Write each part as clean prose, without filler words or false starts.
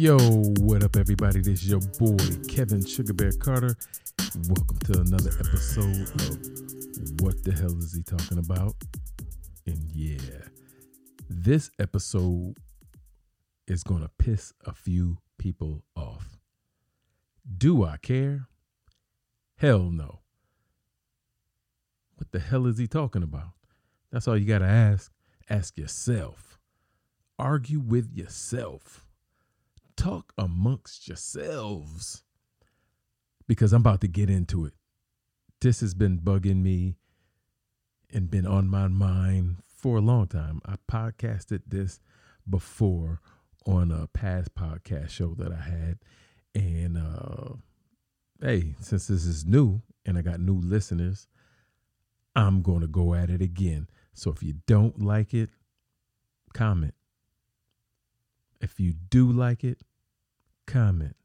Yo, what up, everybody? This is your boy, Kevin Sugar Bear Carter. Welcome to another episode of What the Hell Is He Talking About? And yeah, this episode is going to piss a few people off. Do I care? Hell no. What the hell is he talking about? That's all you got to ask. Ask yourself. Argue with yourself. Talk amongst yourselves, because I'm about to get into it. This has been bugging me and been on my mind for a long time. I podcasted this before on a past podcast show that I had. And hey, since this is new and I got new listeners, I'm going to go at it again. So if you don't like it, comment. If you do like it, comment.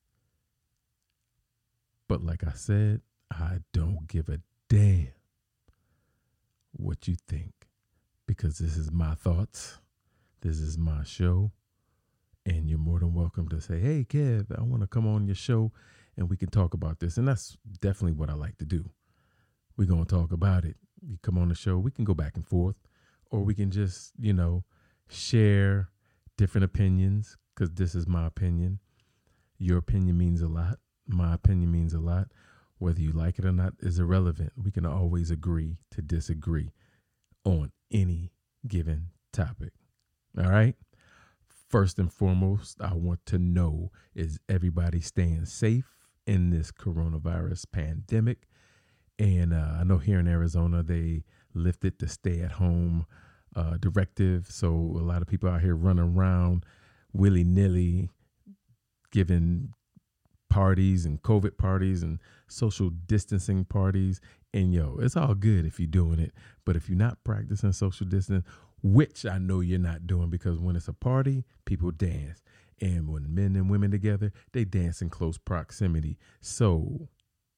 But like I said, I don't give a damn what you think, because this is my thoughts. This is my show. And you're more than welcome to say, hey, Kev, I want to come on your show and we can talk about this. And that's definitely what I like to do. We're going to talk about it. You come on the show, we can go back and forth, or we can just, share different opinions, because this is my opinion. Your opinion means a lot. My opinion means a lot. Whether you like it or not is irrelevant. We can always agree to disagree on any given topic. All right? First and foremost, I want to know, is everybody staying safe in this coronavirus pandemic? And I know here in Arizona, they lifted the stay-at-home directive. So a lot of people out here running around willy-nilly, giving parties and COVID parties and social distancing parties. And it's all good if you're doing it. But if you're not practicing social distance, which I know you're not doing, because when it's a party, people dance. And when men and women together, they dance in close proximity. So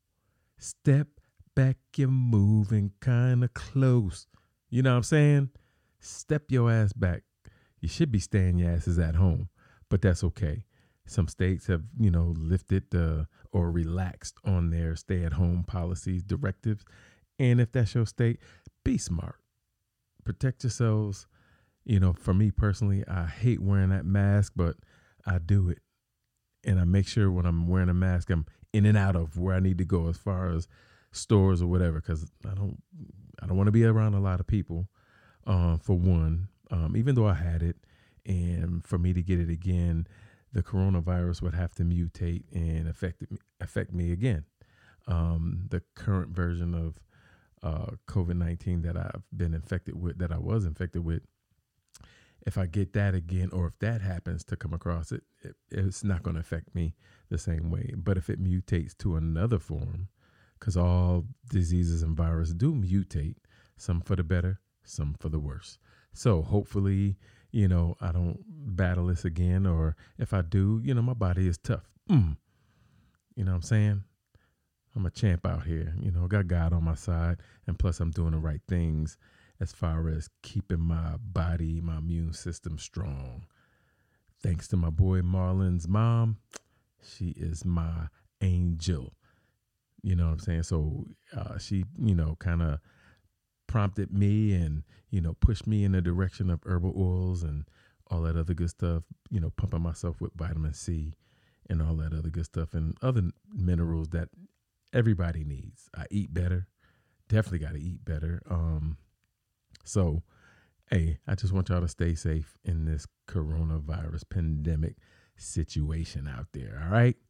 step back, you're moving kind of close. You know what I'm saying? Step your ass back. You should be staying your asses at home, but that's okay. Some states have, lifted or relaxed on their stay-at-home policies, directives. And if that's your state, be smart. Protect yourselves. For me personally, I hate wearing that mask, but I do it. And I make sure when I'm wearing a mask, I'm in and out of where I need to go as far as stores or whatever, because I don't want to be around a lot of people, for one, even though I had it. And for me to get it again, the coronavirus would have to mutate and affect me again. The current version of COVID-19 that I've been infected with, that I was infected with, if I get that again, or if that happens to come across it, it's not going to affect me the same way. But if it mutates to another form, because all diseases and viruses do mutate, some for the better, some for the worse. So hopefully, I don't battle this again, or if I do, my body is tough. You know what I'm saying? I'm a champ out here, got God on my side. And plus I'm doing the right things as far as keeping my body, my immune system strong. Thanks to my boy Marlon's mom. She is my angel. You know what I'm saying? So she, kind of prompted me and, pushed me in the direction of herbal oils and all that other good stuff, pumping myself with vitamin C and all that other good stuff and other minerals that everybody needs. I eat better. Definitely got to eat better. So, hey, I just want y'all to stay safe in this coronavirus pandemic situation out there. All right.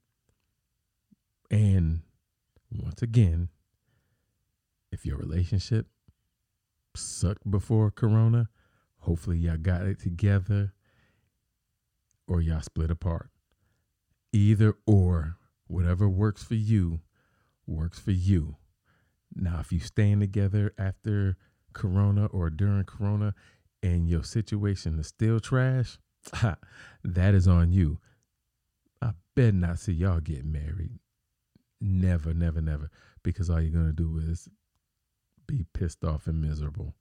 And once again, if your relationship sucked before corona, hopefully y'all got it together, or y'all split apart. Either or, whatever works for you, works for you. Now, if you staying together after corona or during corona and your situation is still trash, that is on you. I better not see y'all get married. Never, never, never. Because all you're going to do is be pissed off and miserable.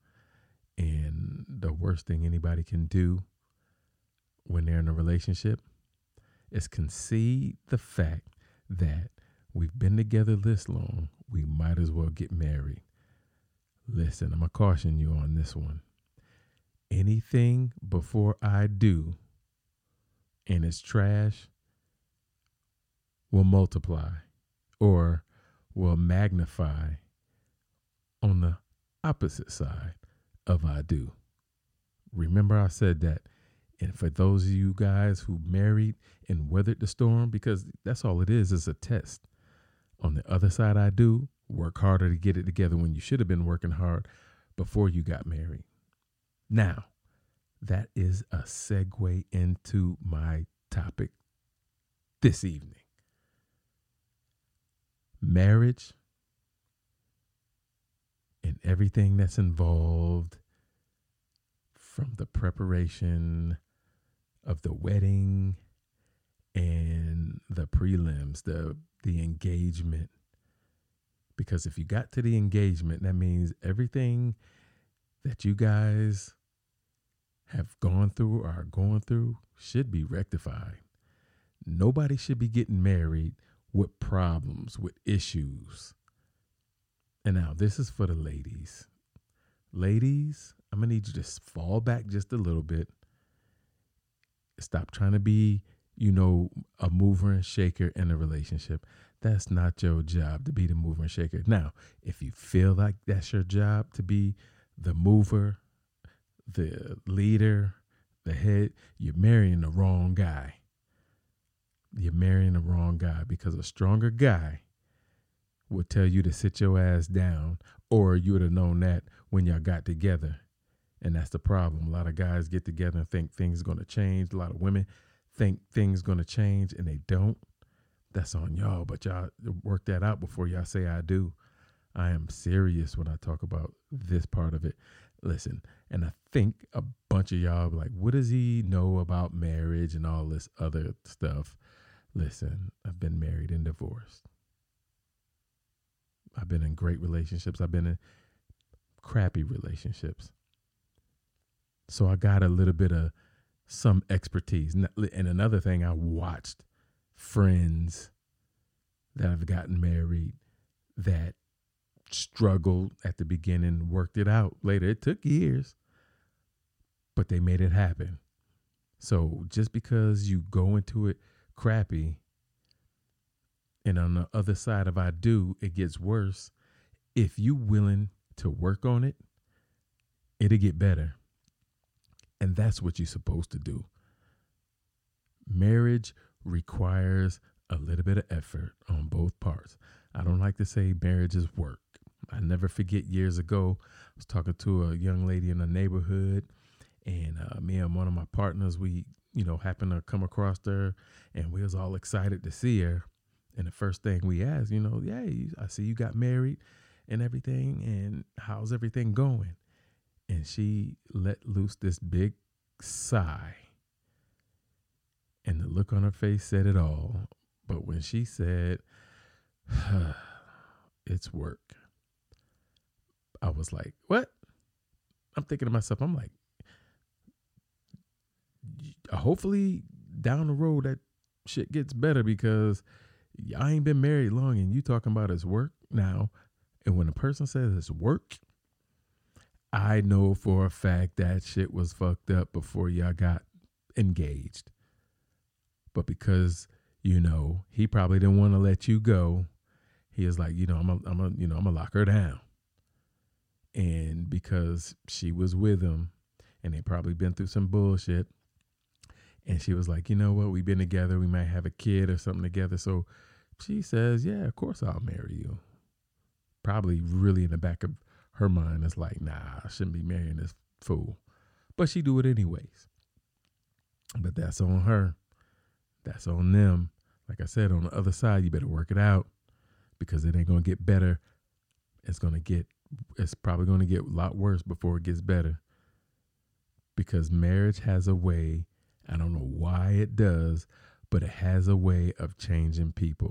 And the worst thing anybody can do when they're in a relationship is concede the fact that we've been together this long, we might as well get married. Listen, I'm going to caution you on this one. Anything before I do and it's trash will multiply or will magnify on the opposite side of I do. Remember I said that. And for those of you guys who married and weathered the storm, because that's all it is a test. On the other side, I do work harder to get it together when you should have been working hard before you got married. Now, that is a segue into my topic this evening. Marriage and everything that's involved, from the preparation of the wedding and the prelims, the engagement. Because if you got to the engagement, that means everything that you guys have gone through or are going through should be rectified. Nobody should be getting married with problems, with issues. And now this is for the ladies. Ladies, I'm going to need you to fall back just a little bit. Stop trying to be, a mover and shaker in a relationship. That's not your job to be the mover and shaker. Now, if you feel like that's your job to be the mover, the leader, the head, you're marrying the wrong guy. You're marrying the wrong guy, because a stronger guy would tell you to sit your ass down, or you would have known that when y'all got together. And that's the problem. A lot of guys get together and think things are going to change. A lot of women think things going to change, and they don't. That's on y'all, but y'all work that out before y'all say I do. I am serious when I talk about this part of it. Listen, and I think a bunch of y'all be like, what does he know about marriage and all this other stuff? Listen, I've been married and divorced. I've been in great relationships. I've been in crappy relationships. So I got a little bit of some expertise. And another thing, I watched friends that have gotten married that struggled at the beginning, worked it out later. It took years, but they made it happen. So just because you go into it crappy and on the other side of I do, it gets worse, if you willing to work on it, it'll get better. And that's what you're supposed to do. Marriage requires a little bit of effort on both parts. I don't like to say marriage is work. I never forget years ago, I was talking to a young lady in the neighborhood, and me and one of my partners, we, happened to come across her, and we was all excited to see her. And the first thing we asked, hey, I see you got married and everything, and how's everything going? And she let loose this big sigh. And the look on her face said it all. But when she said, it's work, I was like, what? I'm thinking to myself, I'm like, hopefully down the road that shit gets better, because I ain't been married long and you talking about it's work now. And when a person says it's work, I know for a fact that shit was fucked up before y'all got engaged. But because, he probably didn't want to let you go, he was like, I'm gonna lock her down. And because she was with him and they probably been through some bullshit, and she was like, you know what, we've been together, we might have a kid or something together. So she says, yeah, of course I'll marry you. Probably really in the back of her mind is like, nah, I shouldn't be marrying this fool. But she do it anyways. But that's on her. That's on them. Like I said, on the other side, you better work it out, because it ain't going to get better. It's probably going to get a lot worse before it gets better. Because marriage has a way, I don't know why it does, but it has a way of changing people.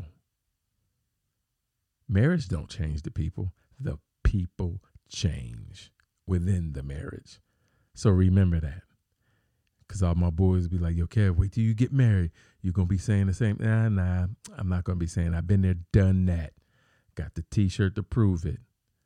Marriage don't change the people. The people change within the marriage. So remember that. Because all my boys be like, yo, Kev, wait till you get married. You're going to be saying the same. Nah, I'm not going to be saying. I've been there, done that. Got the t-shirt to prove it.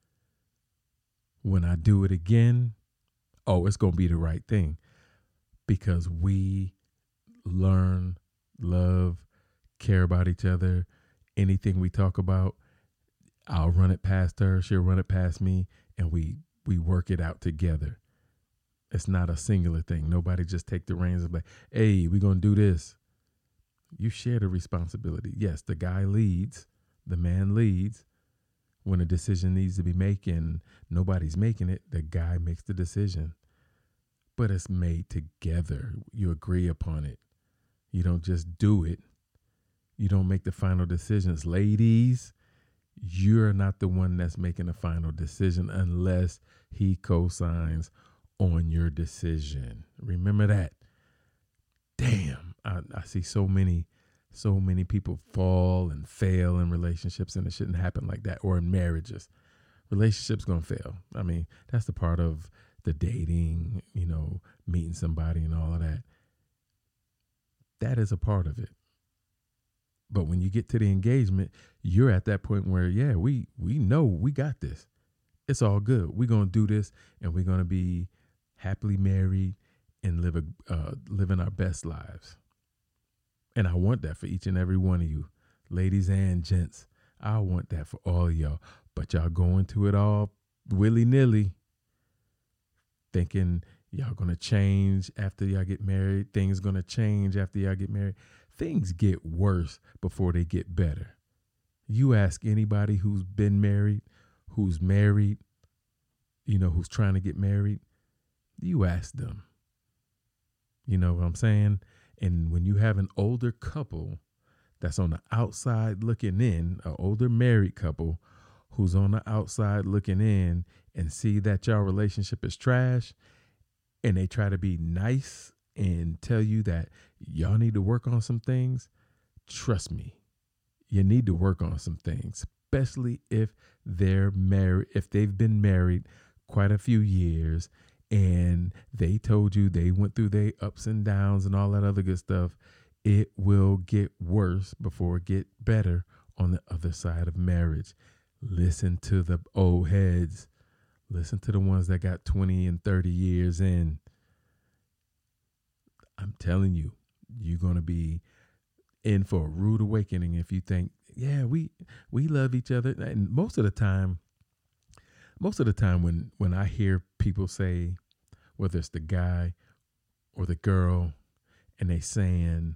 When I do it again, it's going to be the right thing. Because we learn, love, care about each other. Anything we talk about, I'll run it past her. She'll run it past me. And we work it out together. It's not a singular thing. Nobody just take the reins and be like, hey, we're going to do this. You share the responsibility. Yes, the guy leads. The man leads. When a decision needs to be made and nobody's making it, the guy makes the decision. But it's made together. You agree upon it. You don't just do it. You don't make the final decisions. Ladies, you're not the one that's making the final decision unless he co-signs on your decision. Remember that. Damn, I see so many people fall and fail in relationships, and it shouldn't happen like that. Or in marriages, relationships gonna fail. I mean, that's the part of the dating, meeting somebody and all of that. That is a part of it. But when you get to the engagement, you're at that point where, yeah, we know we got this. It's all good. We're gonna do this, and we're gonna be happily married and living our best lives. And I want that for each and every one of you, ladies and gents. I want that for all of y'all. But y'all go into it all willy-nilly, thinking y'all going to change after y'all get married. Things going to change after y'all get married. Things get worse before they get better. You ask anybody who's been married, who's married, who's trying to get married, you ask them. You know what I'm saying? And when you have an older couple that's on the outside looking in, an older married couple who's on the outside looking in and see that your relationship is trash, and they try to be nice and tell you that y'all need to work on some things, trust me, you need to work on some things, especially if they're married, if they've been married quite a few years and they told you they went through their ups and downs and all that other good stuff. It will get worse before it get better on the other side of marriage. Listen to the old heads. Listen to the ones that got 20 and 30 years in. I'm telling you, you're going to be in for a rude awakening if you think, yeah, we love each other. And most of the time when I hear people say, whether it's the guy or the girl, and they saying,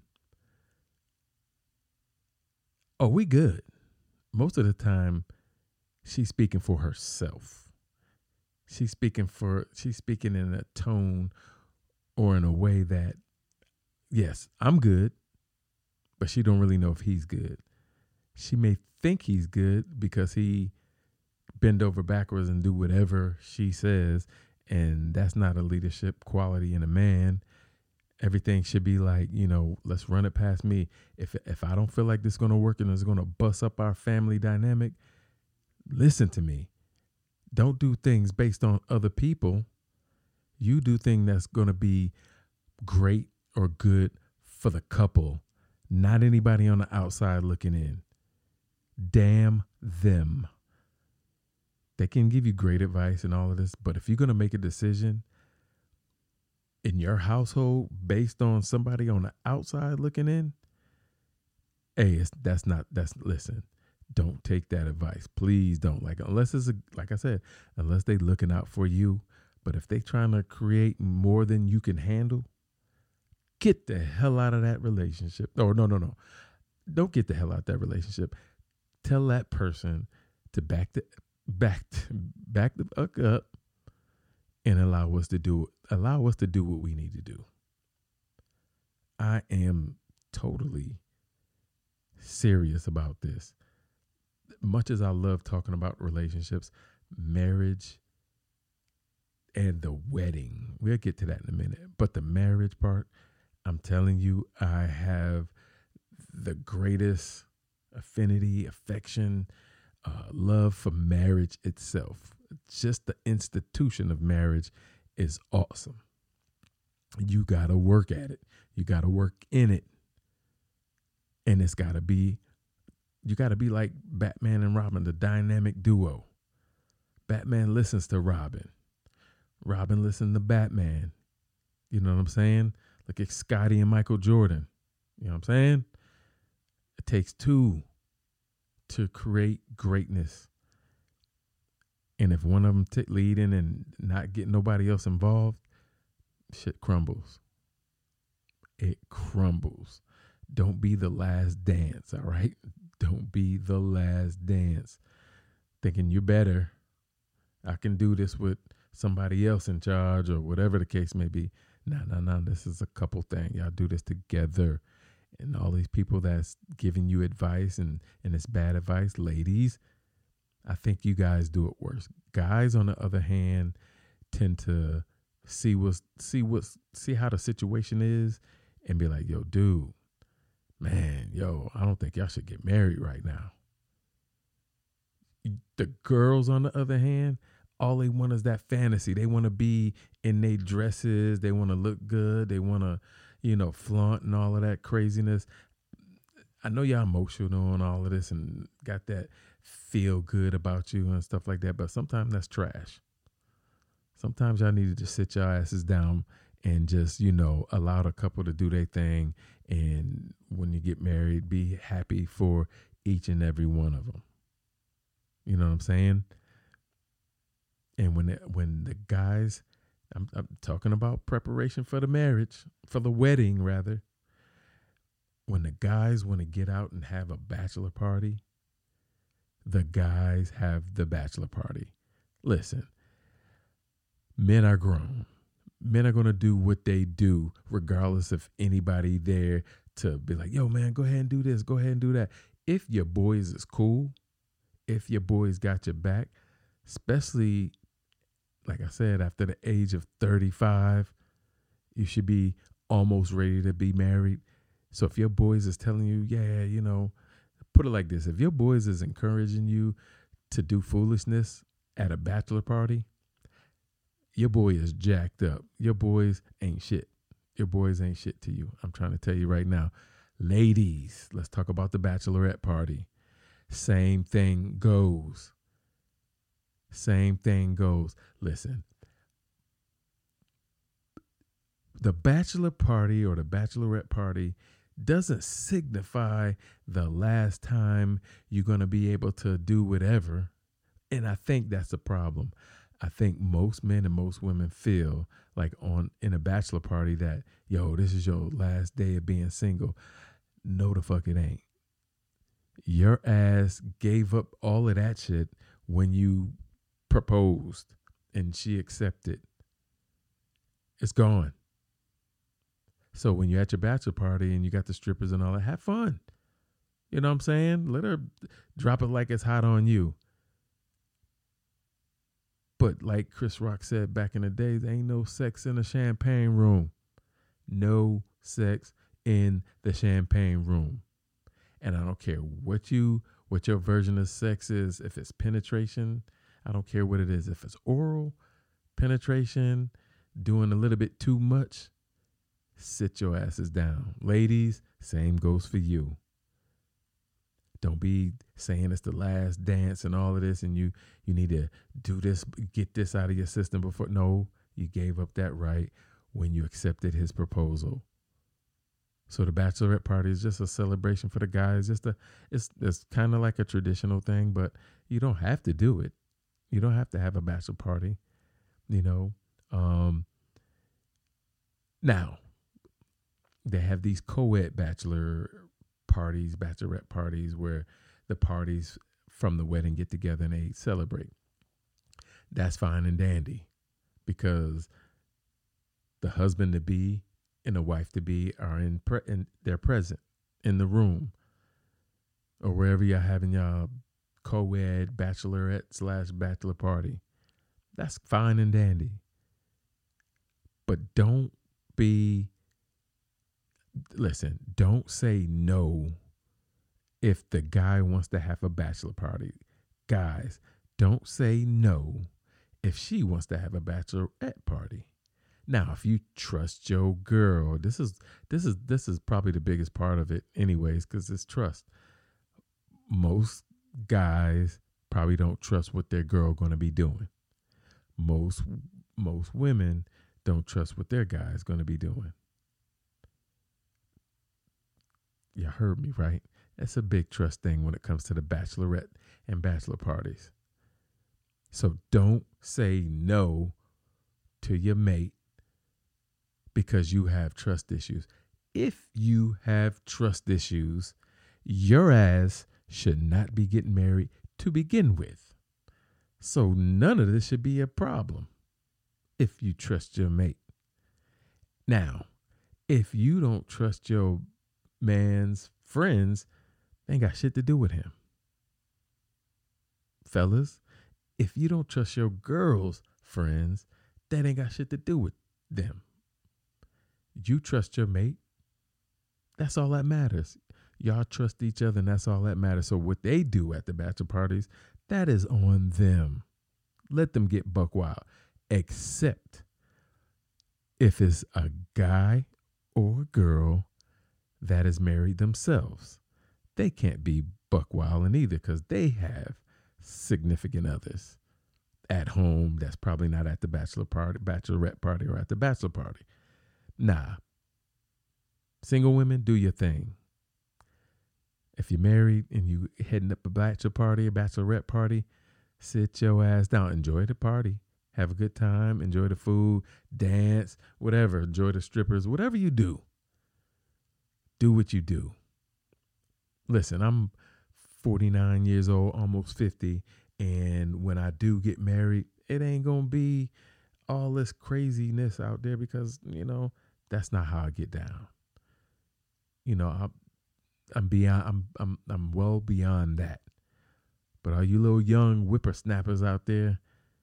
oh, we good. Most of the time, she's speaking for herself. She's speaking in a tone or in a way that, yes, I'm good, but she don't really know if he's good. She may think he's good because he bend over backwards and do whatever she says, and that's not a leadership quality in a man. Everything should be like, let's run it past me. If I don't feel like this is going to work and it's going to bust up our family dynamic, listen to me. Don't do things based on other people. You do things that's going to be great or good for the couple, not anybody on the outside looking in. Damn them. They can give you great advice and all of this, but if you're going to make a decision in your household based on somebody on the outside looking in, listen, don't take that advice. Please don't. Unless unless they looking out for you, but if they trying to create more than you can handle, get the hell out of that relationship. Oh, no. Don't get the hell out of that relationship. Tell that person to back the fuck up and allow us to do what we need to do. I am totally serious about this. Much as I love talking about relationships, marriage, and the wedding, we'll get to that in a minute. But the marriage part, I'm telling you, I have the greatest affinity, affection, love for marriage itself. Just the institution of marriage is awesome. You got to work at it. You got to work in it. And it's got to be, you got to be like Batman and Robin, the dynamic duo. Batman listens to Robin. Robin listens to Batman. You know what I'm saying? Look at Scotty and Michael Jordan. You know what I'm saying? It takes two to create greatness. And if one of them leading and not getting nobody else involved, shit crumbles. It crumbles. Don't be the last dance, all right? Don't be the last dance. Thinking you're better. I can do this with somebody else in charge or whatever the case may be. No. This is a couple thing. Y'all do this together. And all these people that's giving you advice and it's bad advice, ladies, I think you guys do it worse. Guys, on the other hand, tend to see how the situation is and be like, yo, dude, man, I don't think y'all should get married right now. The girls, on the other hand, all they want is that fantasy. They want to be in their dresses. They want to look good. They want to, flaunt and all of that craziness. I know y'all emotional and all of this and got that feel good about you and stuff like that, but sometimes that's trash. Sometimes y'all need to just sit your asses down and just, allow the couple to do their thing. And when you get married, be happy for each and every one of them. You know what I'm saying? And when the guys, I'm talking about preparation for the marriage, for the wedding rather. When the guys want to get out and have a bachelor party, the guys have the bachelor party. Listen, men are grown. Men are going to do what they do regardless of anybody there to be like, yo, man, go ahead and do this. Go ahead and do that. If your boys is cool, if your boys got your back, especially, like I said, after the age of 35, you should be almost ready to be married. So if your boys is telling you, put it like this. If your boys is encouraging you to do foolishness at a bachelor party, your boy is jacked up. Your boys ain't shit. Your boys ain't shit to you. I'm trying to tell you right now. Ladies, let's talk about the bachelorette party. Same thing goes. Same thing goes. Listen, the bachelor party or the bachelorette party doesn't signify the last time you're going to be able to do whatever. And I think that's a problem. I think most men and most women feel like in a bachelor party that, this is your last day of being single. No, the fuck it ain't. Your ass gave up all of that shit when you proposed and she accepted. It's gone. So when you're at your bachelor party and you got the strippers and all that, have fun. You know what I'm saying? Let her drop it like it's hot on you. But like Chris Rock said back in the day, there ain't no sex in the champagne room. No sex in the champagne room. And I don't care what your version of sex is. If it's penetration, I don't care what it is. If it's oral, penetration, doing a little bit too much, sit your asses down. Ladies, same goes for you. Don't be saying it's the last dance and all of this and you need to do this, get this out of your system before. No, you gave up that right when you accepted his proposal. So the bachelorette party is just a celebration for the guys. It's kind of like a traditional thing, but you don't have to do it. You don't have to have a bachelor party, Now, they have these co-ed bachelorette parties where the parties from the wedding get together and they celebrate. That's fine and dandy because the husband to be and the wife to be are and they're present in the room or wherever you're having your co-ed bachelorette/bachelor party. That's fine and dandy. But don't say no if the guy wants to have a bachelor party. Guys, don't say no if she wants to have a bachelorette party. Now, if you trust your girl, this is probably the biggest part of it, anyways, because it's trust. Most guys probably don't trust what their girl going to be doing. Most women don't trust what their guy is going to be doing. You heard me, right? That's a big trust thing when it comes to the bachelorette and bachelor parties. So don't say no to your mate because you have trust issues. If you have trust issues, your ass should not be getting married to begin with. So none of this should be a problem if you trust your mate. Now, if you don't trust your man's friends, they ain't got shit to do with him. Fellas, if you don't trust your girl's friends, that ain't got shit to do with them. You trust your mate. That's all that matters. Y'all trust each other, and that's all that matters. So what they do at the bachelor parties, that is on them. Let them get buck wild. Except if it's a guy or a girl that is married themselves. They can't be buck wilding either because they have significant others at home that's probably not at the bachelorette party or at the bachelor party. Nah. Single women, do your thing. If you're married and you heading up a bachelor party, a bachelorette party, sit your ass down. Enjoy the party. Have a good time. Enjoy the food. Dance. Whatever. Enjoy the strippers. Whatever you do. Do what you do. Listen, I'm 49 years old, almost 50. And when I do get married, it ain't going to be all this craziness out there because, that's not how I get down. I'm well beyond that. But all you little young whippersnappers out there,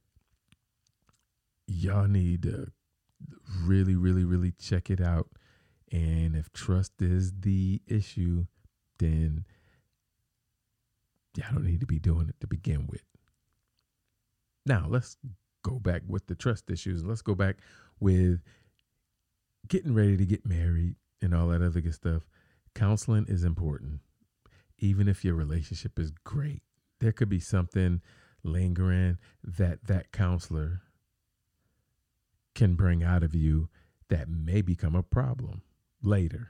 y'all need to really, really, really check it out. And if trust is the issue, then y'all don't need to be doing it to begin with. Now, let's go back with the trust issues. Let's go back with getting ready to get married and all that other good stuff. Counseling is important. Even if your relationship is great, there could be something lingering that counselor can bring out of you that may become a problem later.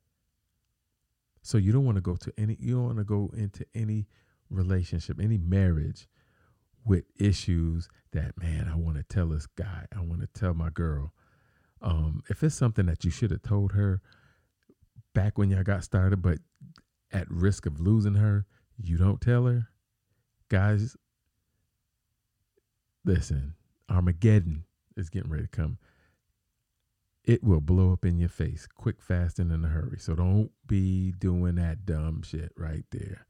So you don't want to go into any relationship, any marriage with issues that, man, I want to tell this guy, I want to tell my girl. If it's something that you should have told her back when y'all got started, but at risk of losing her, you don't tell her. Guys, listen, Armageddon is getting ready to come. It will blow up in your face quick, fast, and in a hurry. So don't be doing that dumb shit right there.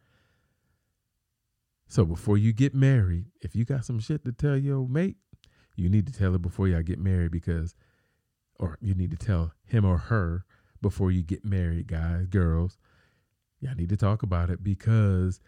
So before you get married, if you got some shit to tell your mate, you need to tell her before y'all get married or you need to tell him or her before you get married, guys, girls. Y'all need to talk about it because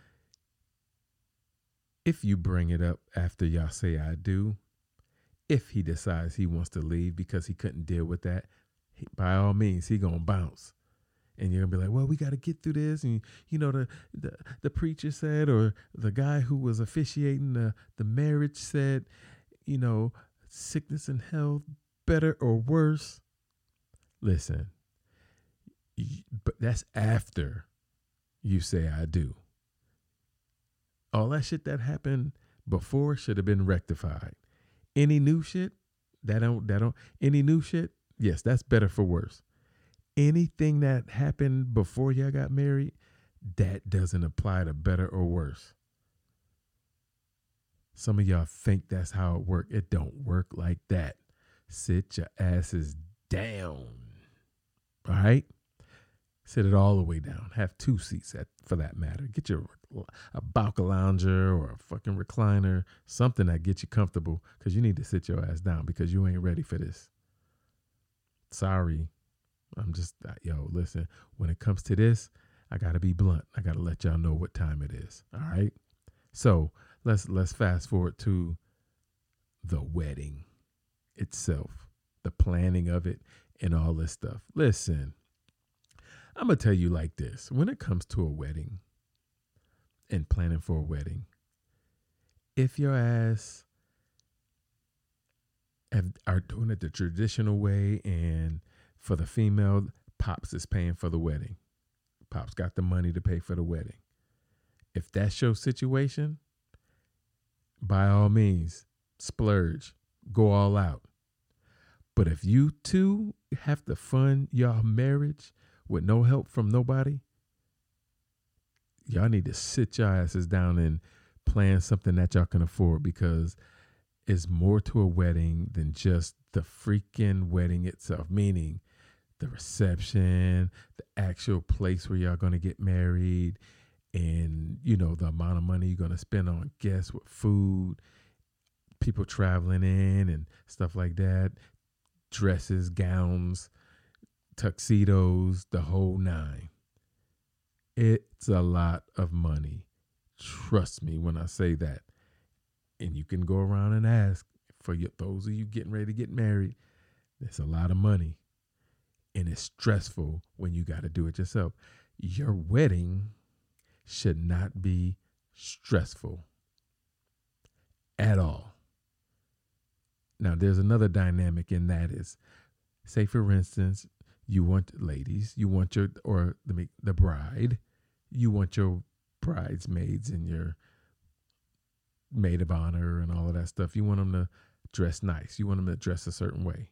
if you bring it up after y'all say I do, if he decides he wants to leave because he couldn't deal with that, by all means, he going to bounce. And you're going to be like, well, we got to get through this. And, the preacher said, or the guy who was officiating the marriage said, sickness and health, better or worse. Listen, but that's after you say I do. All that shit that happened before should have been rectified. Any new shit, any new shit, yes, that's better for worse. Anything that happened before y'all got married, that doesn't apply to better or worse. Some of y'all think that's how it works. It don't work like that. Sit your asses down. All right? Sit it all the way down. Have 2 seats for that matter. Get a Bowker lounger or a fucking recliner, something that gets you comfortable because you need to sit your ass down because you ain't ready for this. Sorry. I'm just, listen, when it comes to this, I got to be blunt. I got to let y'all know what time it is. All right. So let's fast forward to the wedding itself. the planning of it and all this stuff. Listen, I'm going to tell you like this. When it comes to a wedding and planning for a wedding, if your ass are doing it the traditional way, and for the female, Pops is paying for the wedding. Pops got the money to pay for the wedding. If that's your situation, by all means, splurge, go all out. But if you two have to fund y'all marriage with no help from nobody, y'all need to sit your asses down and plan something that y'all can afford, because it's more to a wedding than just the freaking wedding itself, meaning the reception, the actual place where y'all going to get married, and, you know, the amount of money you're going to spend on guests with food, people traveling in and stuff like that, dresses, gowns, tuxedos, the whole nine. It's a lot of money. Trust me when I say that. And you can go around and ask for those of you getting ready to get married. It's a lot of money. And it's stressful when you got to do it yourself. Your wedding should not be stressful at all. Now, there's another dynamic in that is, say for instance, you want ladies, you want the bride, you want your bridesmaids and your maid of honor and all of that stuff. You want them to dress nice. You want them to dress a certain way.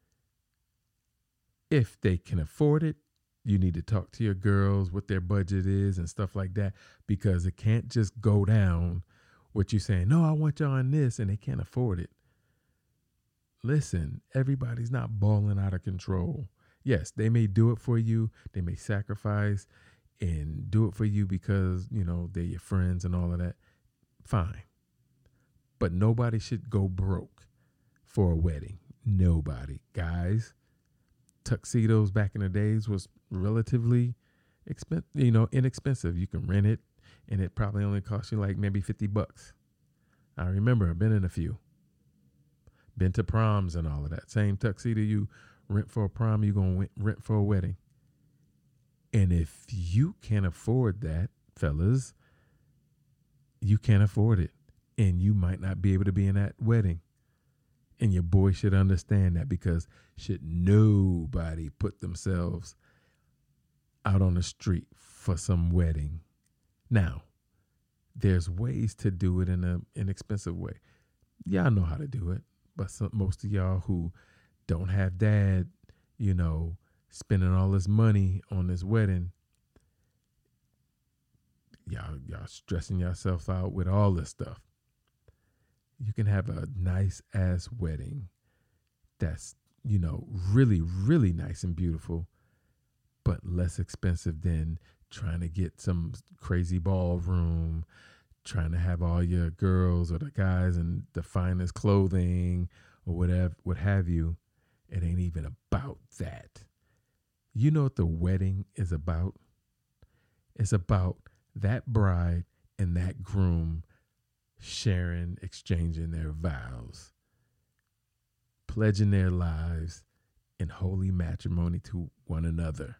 If they can afford it, you need to talk to your girls what their budget is and stuff like that, because it can't just go down what you saying, no, I want y'all on this, and they can't afford it. Listen, everybody's not balling out of control. Yes, they may do it for you. They may sacrifice and do it for you because, you know, they're your friends and all of that. Fine. But nobody should go broke for a wedding. Nobody. Guys, tuxedos back in the days was relatively inexpensive. You can rent it, and it probably only cost you like maybe $50. I remember I've been in a few. Been to proms and all of that. Same tuxedo you rent for a prom, you're going to rent for a wedding. And if you can't afford that, fellas, you can't afford it. And you might not be able to be in that wedding. And your boy should understand that, because should nobody put themselves out on the street for some wedding. Now, there's ways to do it in an inexpensive way. Y'all know how to do it. But most of y'all who don't have dad, you know, spending all this money on this wedding, y'all stressing yourself out with all this stuff. You can have a nice ass wedding that's, you know, really, really nice and beautiful, but less expensive than trying to get some crazy ballroom, trying to have all your girls or the guys in the finest clothing or whatever, what have you. It ain't even about that. You know what the wedding is about? It's about that bride and that groom sharing, exchanging their vows, pledging their lives in holy matrimony to one another.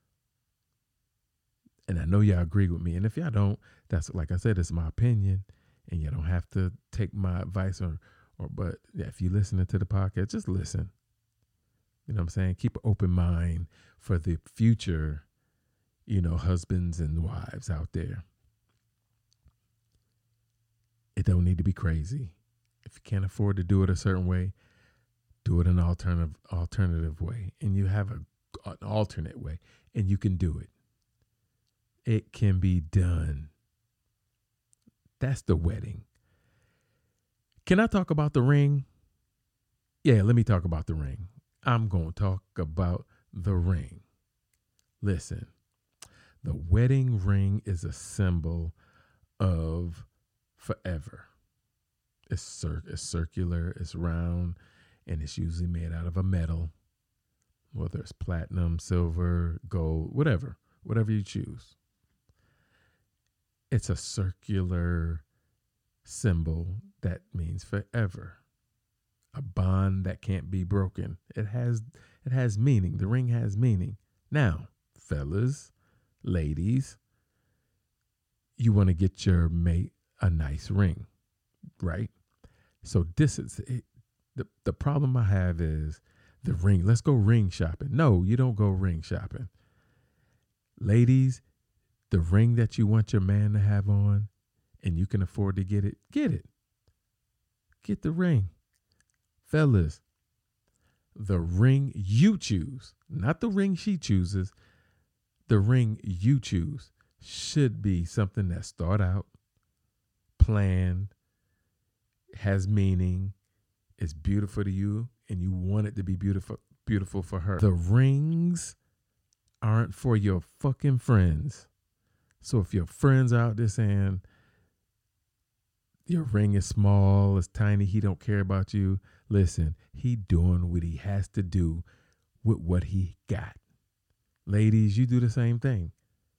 And I know y'all agree with me. And if y'all don't, that's, like I said, it's my opinion, and you don't have to take my advice but yeah, if you're listening to the podcast, just listen. You know what I'm saying? Keep an open mind for the future, you know, husbands and wives out there. It don't need to be crazy. If you can't afford to do it a certain way, do it an alternative way. And you have an alternate way, and you can do it. It can be done. That's the wedding. Can I talk about the ring? Yeah, let me talk about the ring. I'm going to talk about the ring. Listen, the wedding ring is a symbol of forever. It's circular, it's round, and it's usually made out of a metal, whether it's platinum, silver, gold, whatever you choose. It's a circular symbol that means forever. a bond that can't be broken. It has meaning. The ring has meaning. Now, fellas, ladies, you want to get your mate a nice ring, right? So this is it. The problem I have is the ring. Let's go ring shopping. No, you don't go ring shopping. Ladies, the ring that you want your man to have on and you can afford to get it, get it. Get the ring. Fellas, the ring you choose, not the ring she chooses, the ring you choose should be something that's thought out, planned, has meaning, is beautiful to you, and you want it to be beautiful for her. The rings aren't for your fucking friends. So if your friends out there saying your ring is small, it's tiny, he don't care about you, listen, he doing what he has to do with what he got. Ladies, you do the same thing.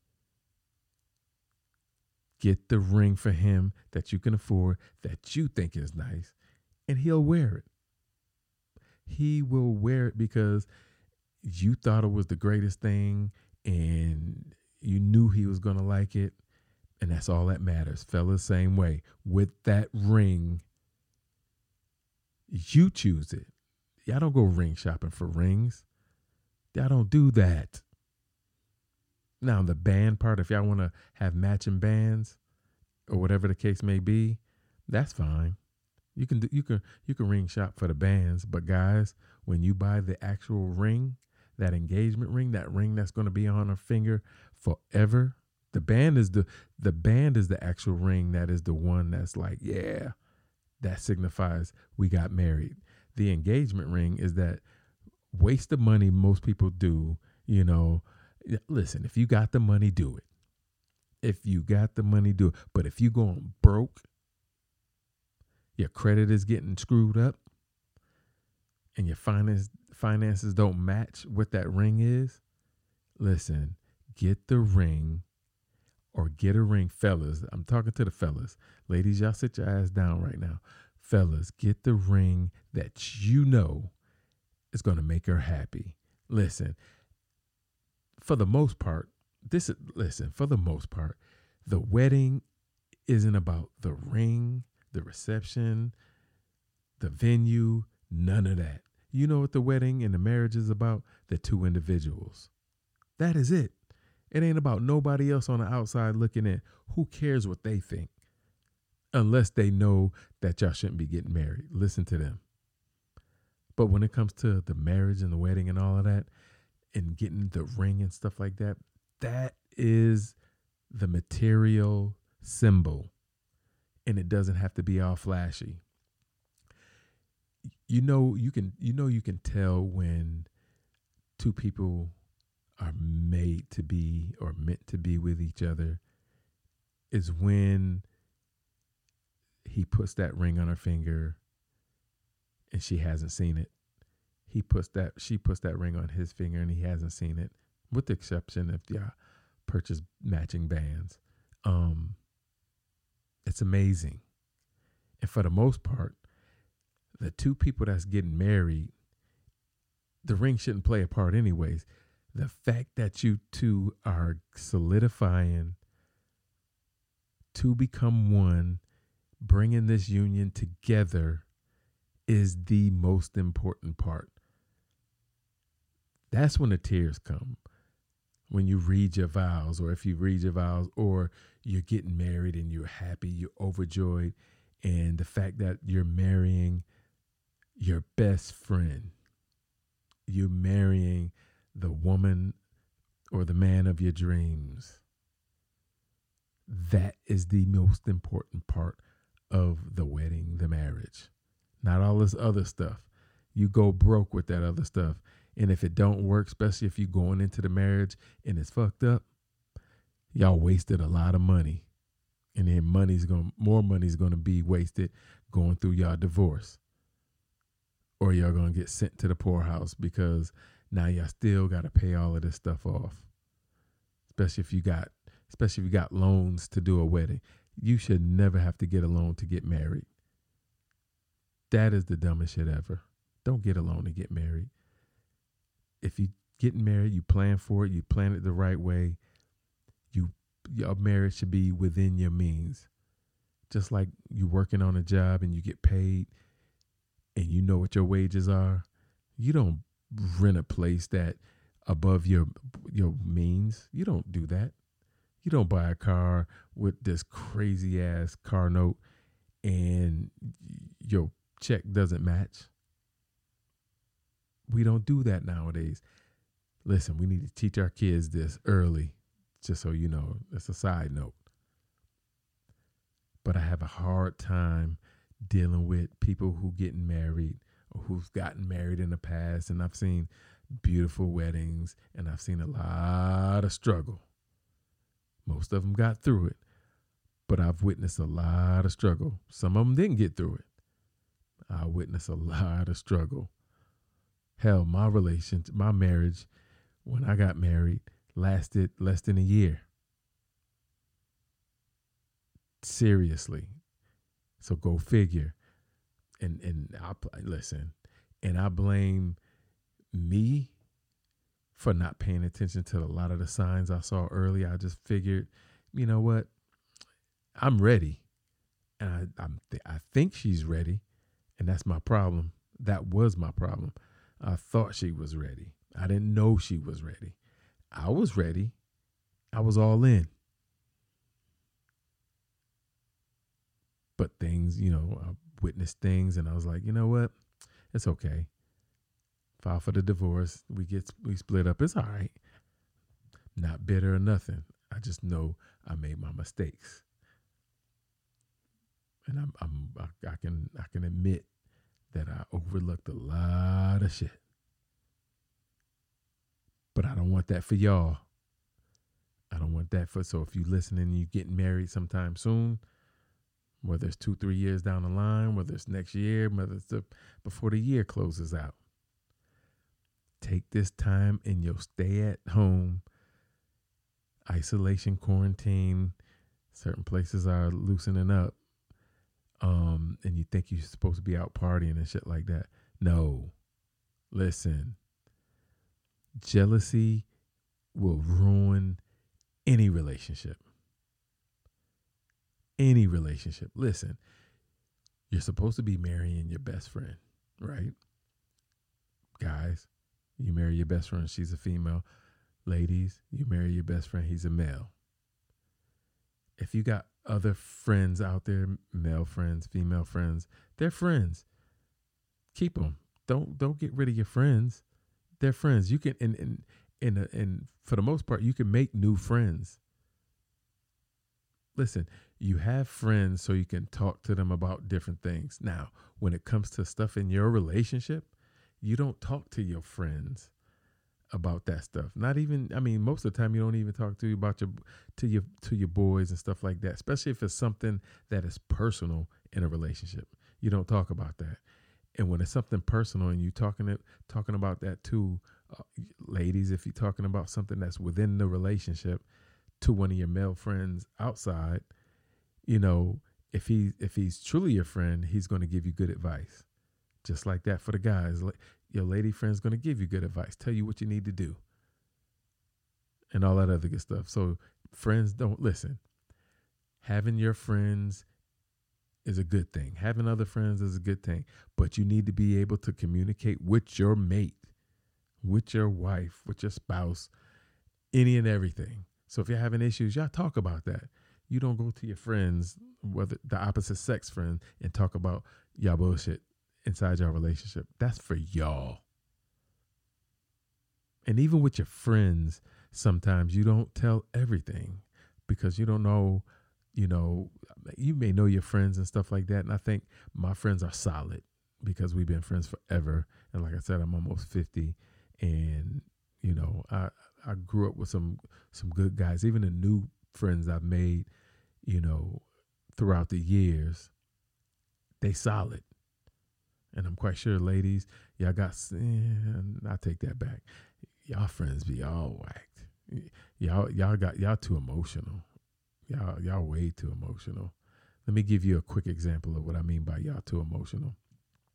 Get the ring for him that you can afford, that you think is nice, and he'll wear it. He will wear it because you thought it was the greatest thing and you knew he was going to like it. And that's all that matters. Fellas, same way. With that ring, you choose it. Y'all don't go ring shopping for rings. Y'all don't do that. Now, the band part, if y'all want to have matching bands or whatever the case may be, that's fine. You can ring shop for the bands, but guys, when you buy the actual ring, that engagement ring, that ring that's going to be on her finger forever, the band is the actual ring. That is the one that's like, yeah, that signifies we got married. The engagement ring is that waste of money most people do. You know, listen, if you got the money, do it. If you got the money, do it. But if you going broke, your credit is getting screwed up, and your finances don't match what that ring is, listen, get the ring or get a ring. Fellas, I'm talking to the fellas. Ladies, y'all sit your ass down right now. Fellas, get the ring that you know is going to make her happy. Listen, for the most part, the wedding isn't about the ring, the reception, the venue, none of that. You know what the wedding and the marriage is about? The two individuals. That is it. It ain't about nobody else on the outside looking in. Who cares what they think? Unless they know that y'all shouldn't be getting married. Listen to them. But when it comes to the marriage and the wedding and all of that, and getting the ring and stuff like that, that is the material symbol. And it doesn't have to be all flashy. You can tell when two people are made to be or meant to be with each other is when he puts that ring on her finger and she hasn't seen it. She puts that ring on his finger and he hasn't seen it, with the exception if y'all purchase matching bands. It's amazing. And for the most part, the two people that's getting married, the ring shouldn't play a part anyways. The fact that you two are solidifying to become one, bringing this union together is the most important part. That's when the tears come. When you read your vows, or if you read your vows, or you're getting married and you're happy, you're overjoyed, and the fact that you're marrying your best friend, you're marrying the woman or the man of your dreams. That is the most important part of the wedding, the marriage. Not all this other stuff. You go broke with that other stuff. And if it don't work, especially if you're going into the marriage and it's fucked up, y'all wasted a lot of money. And then more money's going to be wasted going through y'all divorce. Or y'all going to get sent to the poorhouse because now y'all still got to pay all of this stuff off. Especially if you got loans to do a wedding. You should never have to get a loan to get married. That is the dumbest shit ever. Don't get alone and get married. If you getting married, you plan for it, you plan it the right way. Your marriage should be within your means. Just like you working on a job and you get paid and you know what your wages are. You don't rent a place that above your means. You don't do that. You don't buy a car with this crazy ass car note and your check doesn't match. We don't do that nowadays. Listen, we need to teach our kids this early, just so you know. That's a side note. But I have a hard time dealing with people who getting married or who've gotten married in the past. And I've seen beautiful weddings and I've seen a lot of struggle. Most of them got through it, but I've witnessed a lot of struggle. Some of them didn't get through it. I witnessed a lot of struggle. Hell, my marriage, when I got married, lasted less than a year. Seriously. So go figure. And I blame me for not paying attention to a lot of the signs I saw early. I just figured, you know what? I'm ready. And I think she's ready. And that's my problem. That was my problem. I thought she was ready. I didn't know she was ready. I was ready. I was all in. But things, I witnessed things and I was like, you know what? It's okay. File for the divorce. We split up. It's all right. Not bitter or nothing. I just know I made my mistakes. And I can admit that I overlooked a lot of shit. But I don't want that for y'all. I don't want that so if you listening and you getting married sometime soon, whether it's 2-3 years down the line, whether it's next year, whether it's before the year closes out, take this time in your stay at home, isolation, quarantine. Certain places are loosening up. And you think you're supposed to be out partying and shit like that. No. Listen. Jealousy will ruin any relationship. Any relationship. Listen, you're supposed to be marrying your best friend, right? Guys, you marry your best friend, she's a female. Ladies, you marry your best friend, he's a male. If you got other friends out there, male friends, female friends, they're friends. Keep them. Don't get rid of your friends. They're friends. You can, and for the most part, you can make new friends. Listen, you have friends so you can talk to them about different things. Now, when it comes to stuff in your relationship, you don't talk to your friends about that stuff. Most of the time you don't even talk to your boys and stuff like that, especially if it's something that is personal in a relationship. You don't talk about that. And when it's something personal and you talking about that too, ladies, if you're talking about something that's within the relationship to one of your male friends outside, if he's truly your friend, he's going to give you good advice. Just like that for the guys. Your lady friend's going to give you good advice, tell you what you need to do, and all that other good stuff. So friends, don't listen. Having your friends is a good thing. Having other friends is a good thing. But you need to be able to communicate with your mate, with your wife, with your spouse, any and everything. So if you're having issues, y'all talk about that. You don't go to your friends, whether the opposite sex friend, and talk about y'all bullshit inside your relationship. That's for y'all. And even with your friends, sometimes you don't tell everything because you don't know, you may know your friends and stuff like that. And I think my friends are solid because we've been friends forever. And like I said, I'm almost 50. And, I grew up with some good guys, even the new friends I've made, throughout the years, they solid. And I'm quite sure, ladies, y'all I take that back. Y'all friends be all whacked. Y'all too emotional. Y'all way too emotional. Let me give you a quick example of what I mean by y'all too emotional.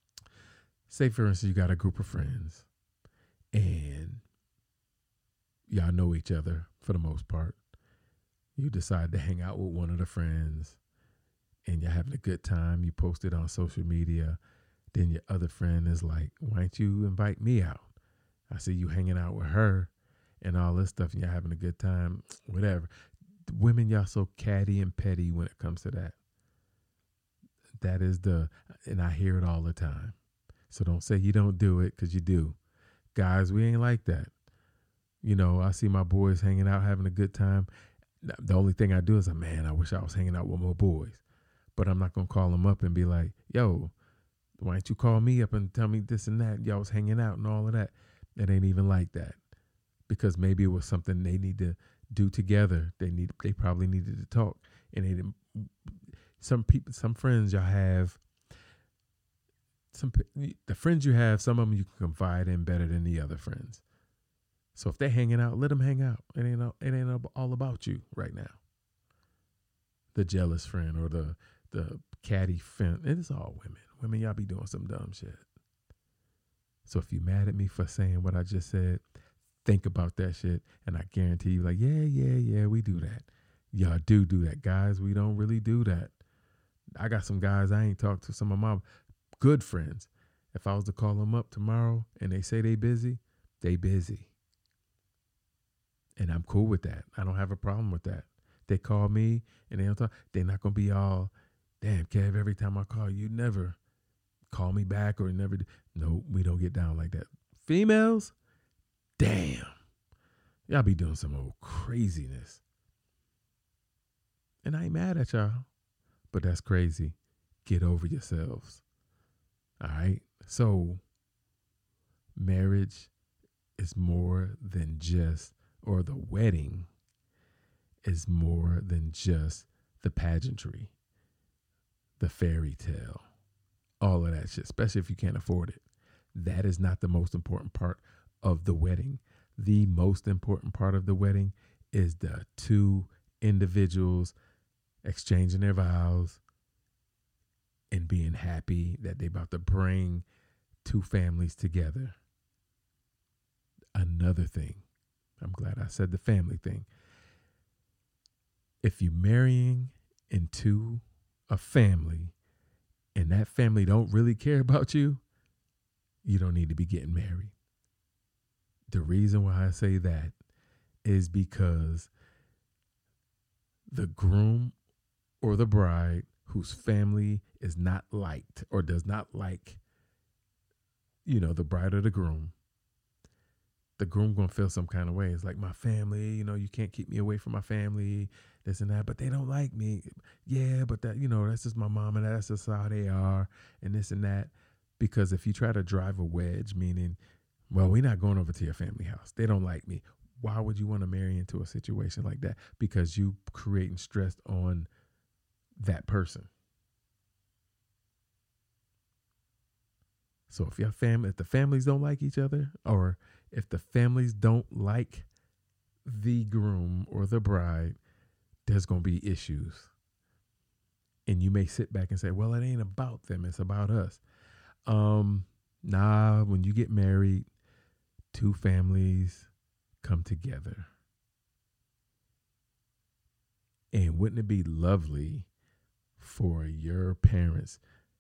say for instance, you got a group of friends and y'all know each other for the most part. You decide to hang out with one of the friends and you're having a good time. You post it on social media. Then your other friend is like, why don't you invite me out? I see you hanging out with her and all this stuff and you're having a good time, whatever. Women, y'all so catty and petty when it comes to that. That is and I hear it all the time. So don't say you don't do it, because you do. Guys, we ain't like that. You know, I see my boys hanging out, having a good time. The only thing I do is, man, I wish I was hanging out with more boys. But I'm not going to call them up and be like, yo, why don't you call me up and tell me this and that? Y'all was hanging out and all of that. It ain't even like that. Because maybe it was something they need to do together. They probably needed to talk. And they didn't. Some friends y'all have, the friends you have, some of them you can confide in better than the other friends. So if they're hanging out, let them hang out. It ain't all about you right now. The jealous friend or the catty friend. It's all women. Women, y'all be doing some dumb shit. So if you mad at me for saying what I just said, think about that shit. And I guarantee you, like, yeah, we do that. Y'all do that. Guys, we don't really do that. I got some guys I ain't talked to, some of my good friends. If I was to call them up tomorrow and they say they busy, they busy. And I'm cool with that. I don't have a problem with that. They call me and they don't talk. They're not going to be all, damn, Kev, every time I call you never call me back or never. No, we don't get down like that. Females, damn. Y'all be doing some old craziness. And I ain't mad at y'all, but that's crazy. Get over yourselves. All right? So marriage is more than just, or the wedding is more than just the pageantry, the fairy tale, all of that shit, especially if you can't afford it. That is not the most important part of the wedding. The most important part of the wedding is the two individuals exchanging their vows and being happy that they about to bring two families together. Another thing, I'm glad I said the family thing. If you're marrying into a family and that family don't really care about you, you don't need to be getting married. The reason why I say that is because the groom or the bride whose family is not liked or does not like, the bride or the groom gonna feel some kind of way. It's like, my family, you can't keep me away from my family, this and that, but they don't like me. Yeah, but that, that's just my mom and that's just how they are and this and that. Because if you try to drive a wedge, meaning, well, we're not going over to your family house. They don't like me. Why would you want to marry into a situation like that? Because you creating stress on that person. So if if the families don't like each other, or if the families don't like the groom or the bride, there's going to be issues. And you may sit back and say, well, it ain't about them. It's about us. Nah, when you get married, two families come together. And wouldn't it be lovely for your parents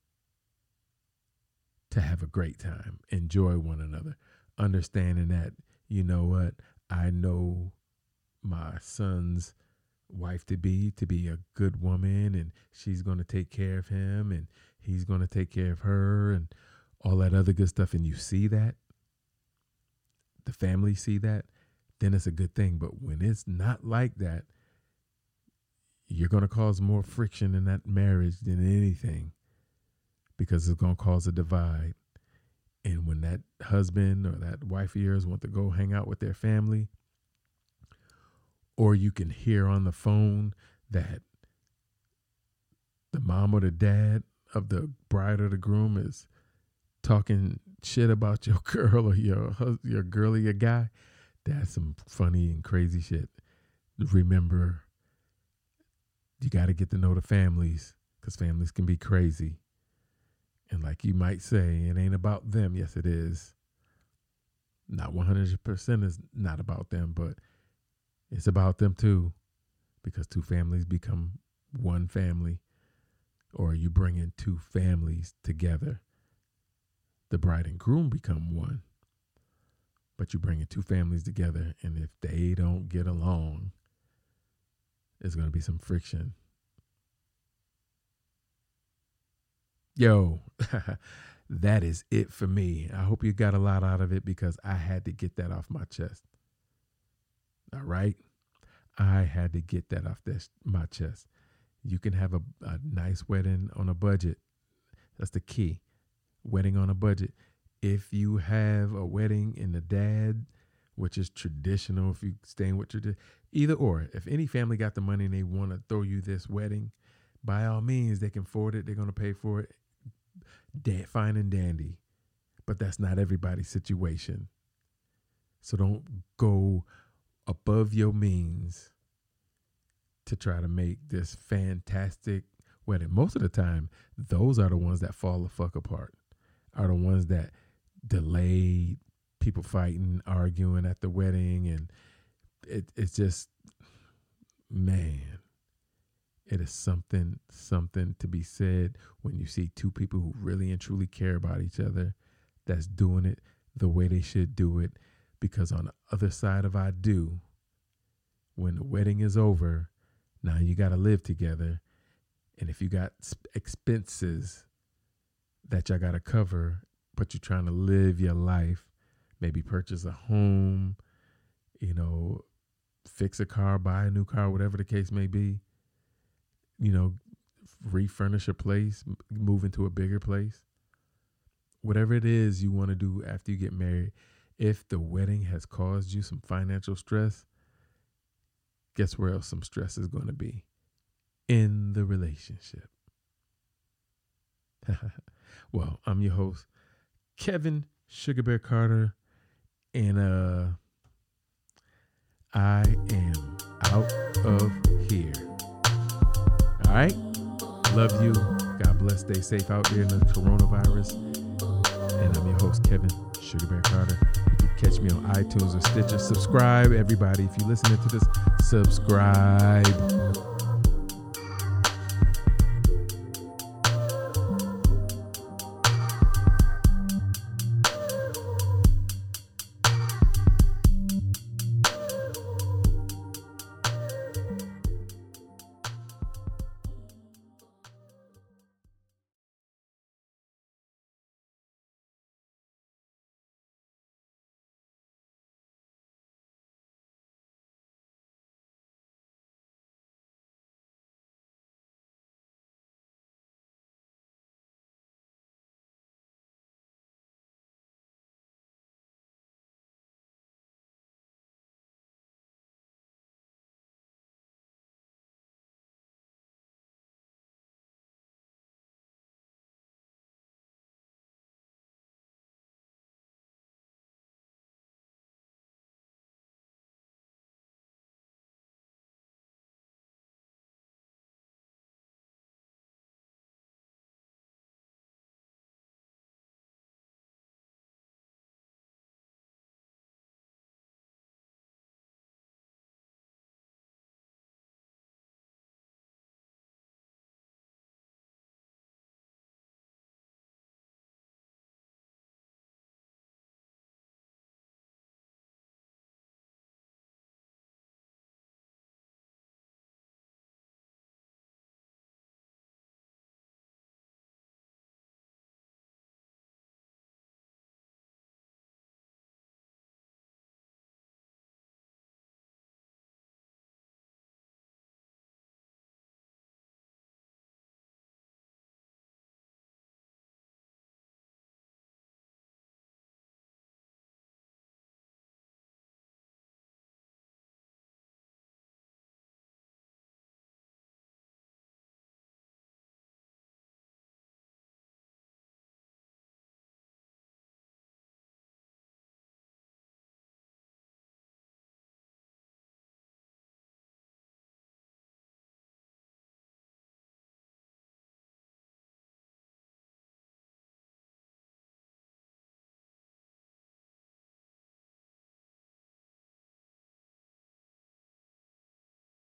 to have a great time, enjoy one another, understanding that, you know what, I know my son's wife to be a good woman, and she's going to take care of him, and he's going to take care of her, and all that other good stuff. And you see that, the family see that, then it's a good thing. But when it's not like that, you're going to cause more friction in that marriage than anything, because it's going to cause a divide. And when that husband or that wife of yours want to go hang out with their family, or you can hear on the phone that the mom or the dad of the bride or the groom is talking shit about your girl or your girl or your guy, that's some funny and crazy shit. Remember, you got to get to know the families, because families can be crazy. And like you might say, it ain't about them. Yes, it is. Not 100% is not about them, but it's about them too, because two families become one family, or you bring in two families together. The bride and groom become one, but you bring in two families together, and if they don't get along, there's going to be some friction. Yo, that is it for me. I hope you got a lot out of it because I had to get that off my chest. All right? I had to get that off my chest. You can have a nice wedding on a budget. That's the key. Wedding on a budget. If you have a wedding in the dad, which is traditional, if you're staying with tradition, either or. If any family got the money and they want to throw you this wedding, by all means, they can afford it. They're going to pay for it. Fine and dandy. But that's not everybody's situation. So don't go above your means to try to make this fantastic wedding. Most of the time, those are the ones that fall the fuck apart, are the ones that delayed, people fighting, arguing at the wedding. And it's just, man, it is something to be said when you see two people who really and truly care about each other that's doing it the way they should do it. Because on the other side of I do, when the wedding is over, now you got to live together. And if you got expenses that y'all got to cover, but you're trying to live your life, maybe purchase a home, fix a car, buy a new car, whatever the case may be, refurnish a place, move into a bigger place, whatever it is you want to do after you get married. If the wedding has caused you some financial stress, guess where else some stress is going to be? In the relationship. Well, I'm your host, Kevin Sugar Bear Carter, and I am out of here. All right? Love you. God bless. Stay safe out there in the coronavirus. And I'm your host, Kevin Sugar Bear Carter. You can catch me on iTunes or Stitcher. Subscribe, everybody. If you're listening to this, subscribe.